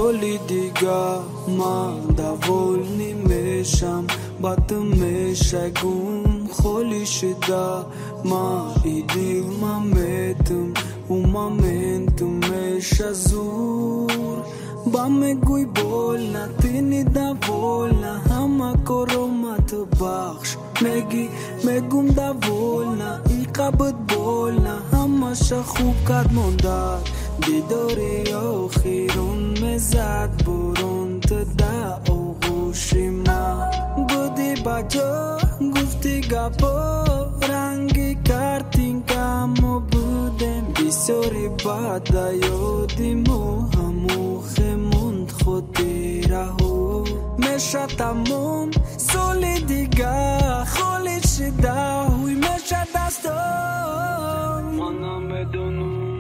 سالی دیگه ما довольный میشم با تو میشگم خالی شده ما ایدیل ما میتم و моменту میشه زور با میگوی بول نتینی довольна همه کرومت بخش میگم довольна ای قبط بولنا همه خوب کد موندد دیداری آخیرون میزد برون تده آغوشی ما بودی با جا گفتی گپا رنگی کردین کم بودیم بسیاری بد یادیم و همو خموند خودی رهو میشه تموم سالی دیگه خالی شده هوی میشه دستم منم میدونم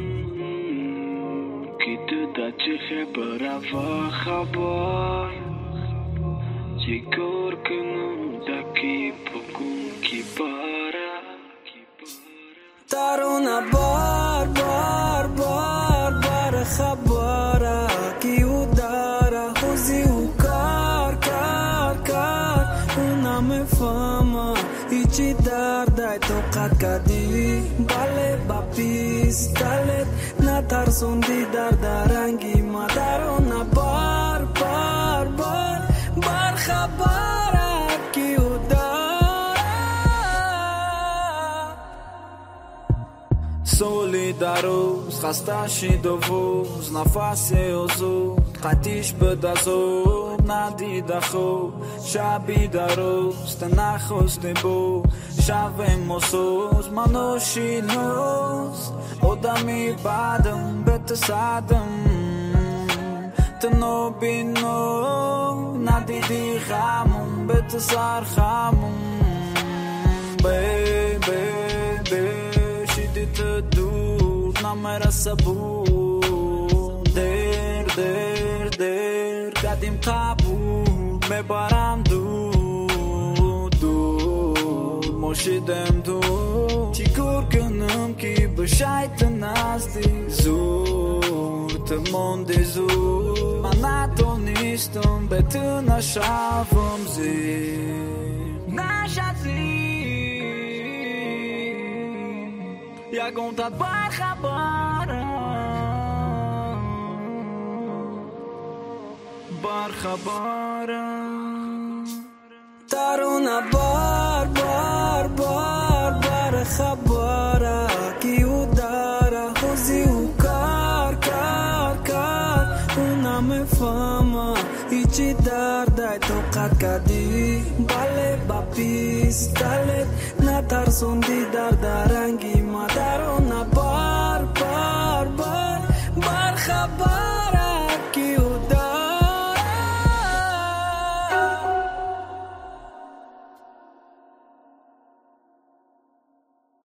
که تو دا چه خبر و خبر چی کار کنم دا کی بگم کی باره ترونه بار خبره کی او داره خوزی او کار اونا میفهمه هیچی درده تو قد کردی بله با پیستالت نترسوندی در رنگی مادرونه بار خبره کی او داره سالی در روز خسته شید و روز نفس زود قطیش بده زود ندیده خوب شبی در روز نخواستی بود شب مسوز منو شینوز آدمی بدم به تصادم تنو بینو ندیدی خمون به تسار خمون شیدی تدود نمیرسه بود در قدیم قبول میبرم دود مشیدم دود چی کار کنم که بشایت نزدی زور تموندی زور من نتونستم به تو نشوم زیر نشدی یکم تا بار خبرم ترونه بار خبره کی او داره خوزی او کار اونا میفهمه هیچی درده تو قد کردی بله با پیستالت نترسوندی در رنگی مادرونه بار خبر